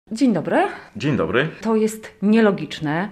Dzień dobry. Dzień dobry. To jest nielogiczne.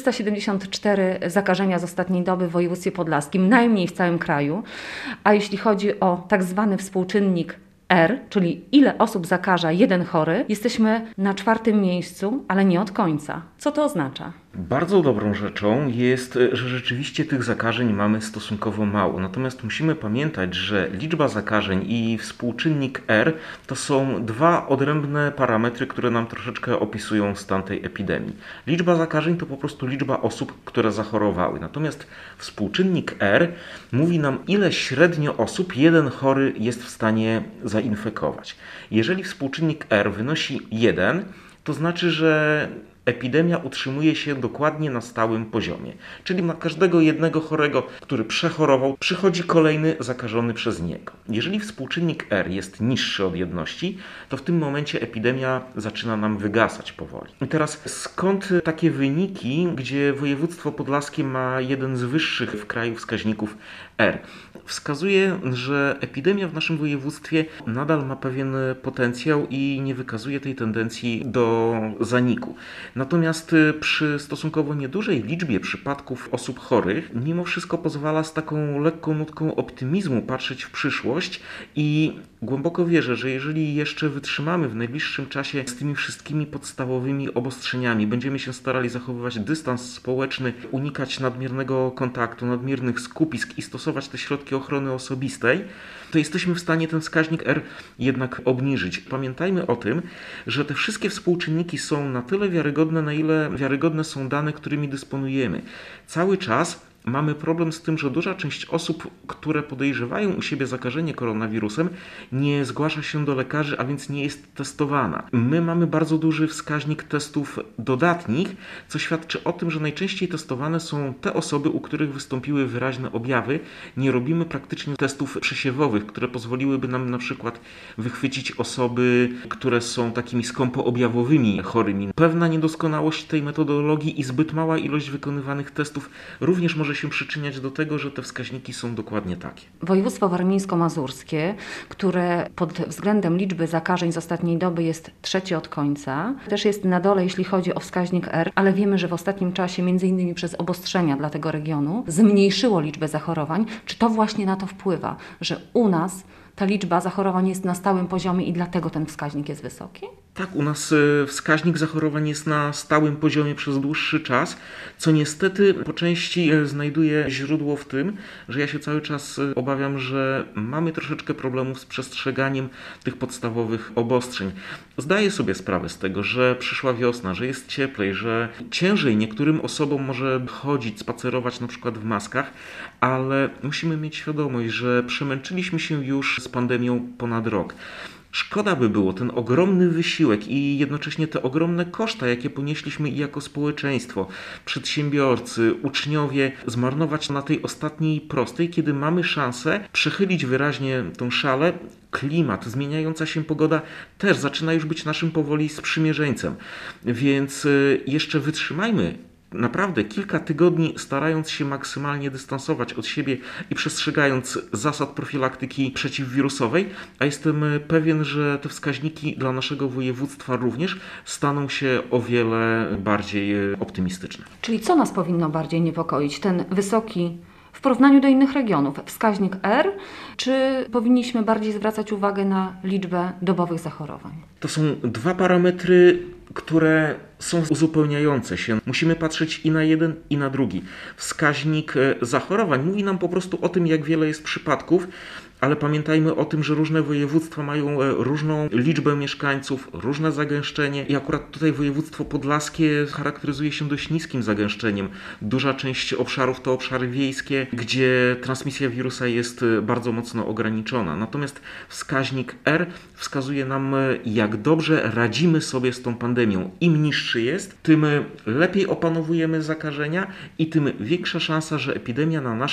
374 zakażenia z ostatniej doby w województwie podlaskim, najmniej w całym kraju. A jeśli chodzi o tak zwany współczynnik R, czyli ile osób zakaża jeden chory, jesteśmy na 4. miejscu, ale nie od końca. Co to oznacza? Bardzo dobrą rzeczą jest, że rzeczywiście tych zakażeń mamy stosunkowo mało. Natomiast musimy pamiętać, że liczba zakażeń i współczynnik R to są dwa odrębne parametry, które nam troszeczkę opisują stan tej epidemii. Liczba zakażeń to po prostu liczba osób, które zachorowały. Natomiast współczynnik R mówi nam, ile średnio osób jeden chory jest w stanie zainfekować. Jeżeli współczynnik R wynosi 1, to znaczy, że epidemia utrzymuje się dokładnie na stałym poziomie. Czyli na każdego jednego chorego, który przechorował, przychodzi kolejny zakażony przez niego. Jeżeli współczynnik R jest niższy od jedności, to w tym momencie epidemia zaczyna nam wygasać powoli. I teraz skąd takie wyniki, gdzie województwo podlaskie ma jeden z wyższych w kraju wskaźników R? Wskazuje, że epidemia w naszym województwie nadal ma pewien potencjał i nie wykazuje tej tendencji do zaniku. Natomiast przy stosunkowo niedużej liczbie przypadków osób chorych, mimo wszystko pozwala z taką lekką nutką optymizmu patrzeć w przyszłość i głęboko wierzę, że jeżeli jeszcze wytrzymamy w najbliższym czasie z tymi wszystkimi podstawowymi obostrzeniami, będziemy się starali zachowywać dystans społeczny, unikać nadmiernego kontaktu, nadmiernych skupisk i stosować te środki ochrony osobistej, to jesteśmy w stanie ten wskaźnik R jednak obniżyć. Pamiętajmy o tym, że te wszystkie współczynniki są na tyle wiarygodne, na ile wiarygodne są dane, którymi dysponujemy. Cały czas mamy problem z tym, że duża część osób, które podejrzewają u siebie zakażenie koronawirusem, nie zgłasza się do lekarzy, a więc nie jest testowana. My mamy bardzo duży wskaźnik testów dodatnich, co świadczy o tym, że najczęściej testowane są te osoby, u których wystąpiły wyraźne objawy. Nie robimy praktycznie testów przesiewowych, które pozwoliłyby nam na przykład wychwycić osoby, które są takimi skąpoobjawowymi chorymi. Pewna niedoskonałość tej metodologii i zbyt mała ilość wykonywanych testów również może się przyczyniać do tego, że te wskaźniki są dokładnie takie. Województwo warmińsko-mazurskie, które pod względem liczby zakażeń z ostatniej doby jest 3. od końca, też jest na dole, jeśli chodzi o wskaźnik R, ale wiemy, że w ostatnim czasie, między innymi przez obostrzenia dla tego regionu, zmniejszyło liczbę zachorowań. Czy to właśnie na to wpływa, że u nas ta liczba zachorowań jest na stałym poziomie i dlatego ten wskaźnik jest wysoki? Tak, u nas wskaźnik zachorowań jest na stałym poziomie przez dłuższy czas, co niestety po części znajduje źródło w tym, że ja się cały czas obawiam, że mamy troszeczkę problemów z przestrzeganiem tych podstawowych obostrzeń. Zdaję sobie sprawę z tego, że przyszła wiosna, że jest cieplej, że ciężej niektórym osobom może chodzić, spacerować na przykład w maskach, ale musimy mieć świadomość, że przemęczyliśmy się już z pandemią ponad rok. Szkoda by było ten ogromny wysiłek i jednocześnie te ogromne koszta, jakie ponieśliśmy i jako społeczeństwo, przedsiębiorcy, uczniowie, zmarnować na tej ostatniej prostej, kiedy mamy szansę przechylić wyraźnie tą szalę. Klimat, zmieniająca się pogoda też zaczyna już być naszym powoli sprzymierzeńcem, więc jeszcze wytrzymajmy naprawdę kilka tygodni, starając się maksymalnie dystansować od siebie i przestrzegając zasad profilaktyki przeciwwirusowej, a jestem pewien, że te wskaźniki dla naszego województwa również staną się o wiele bardziej optymistyczne. Czyli co nas powinno bardziej niepokoić? Ten wysoki w porównaniu do innych regionów wskaźnik R, czy powinniśmy bardziej zwracać uwagę na liczbę dobowych zachorowań? To są dwa parametry, które są uzupełniające się. Musimy patrzeć i na jeden, i na drugi. Wskaźnik zachorowań mówi nam po prostu o tym, jak wiele jest przypadków, ale pamiętajmy o tym, że różne województwa mają różną liczbę mieszkańców, różne zagęszczenie i akurat tutaj województwo podlaskie charakteryzuje się dość niskim zagęszczeniem. Duża część obszarów to obszary wiejskie, gdzie transmisja wirusa jest bardzo mocno ograniczona. Natomiast wskaźnik R wskazuje nam, jak dobrze radzimy sobie z tą pandemią. Im niższy jest, tym lepiej opanowujemy zakażenia i tym większa szansa, że epidemia na naszym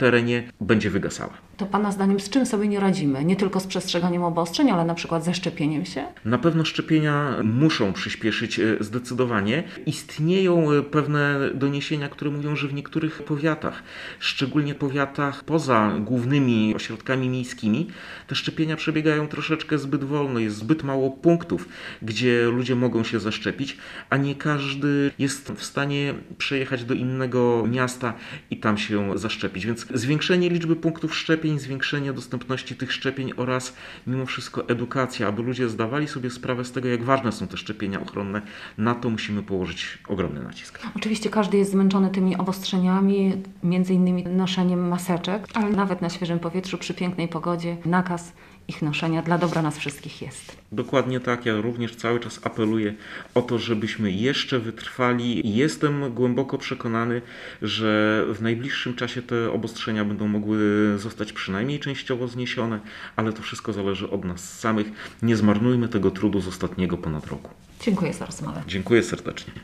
terenie będzie wygasała. To Pana zdaniem z czym sobie nie radzimy? Nie tylko z przestrzeganiem obostrzeń, ale na przykład ze szczepieniem się? Na pewno szczepienia muszą przyspieszyć zdecydowanie. Istnieją pewne doniesienia, które mówią, że w niektórych powiatach, szczególnie powiatach poza głównymi ośrodkami miejskimi, te szczepienia przebiegają troszeczkę zbyt wolno. Jest zbyt mało punktów, gdzie ludzie mogą się zaszczepić, a nie każdy jest w stanie przejechać do innego miasta i tam się zaszczepić. Więc zwiększenie liczby punktów szczepień, zwiększenie dostępności tych szczepień oraz mimo wszystko edukacja, aby ludzie zdawali sobie sprawę z tego, jak ważne są te szczepienia ochronne, na to musimy położyć ogromny nacisk. Oczywiście każdy jest zmęczony tymi obostrzeniami, między innymi noszeniem maseczek, ale nawet na świeżym powietrzu, przy pięknej pogodzie, nakaz ich noszenia dla dobra nas wszystkich jest. Dokładnie tak, ja również cały czas apeluję o to, żebyśmy jeszcze wytrwali. Jestem głęboko przekonany, że w najbliższym czasie te obostrzenia będą mogły zostać przynajmniej częściowo zniesione, ale to wszystko zależy od nas samych. Nie zmarnujmy tego trudu z ostatniego ponad roku. Dziękuję za rozmowę. Dziękuję serdecznie.